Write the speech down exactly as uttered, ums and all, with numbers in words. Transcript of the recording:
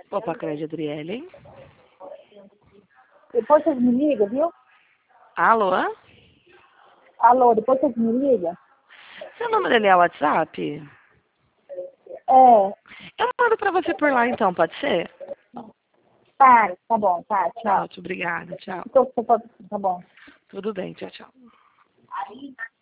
Opa, Crédito Adriele, hein? Depois vocês me ligam, viu? Alô? Alô, depois vocês me ligam? Seu número dele é WhatsApp? É, Eu mando pra você por lá então, pode ser? tá, tá bom, tá, Tá, tchau. ótimo, obrigada, tchau. Então, tá bom. Tudo bem, tchau, tchau.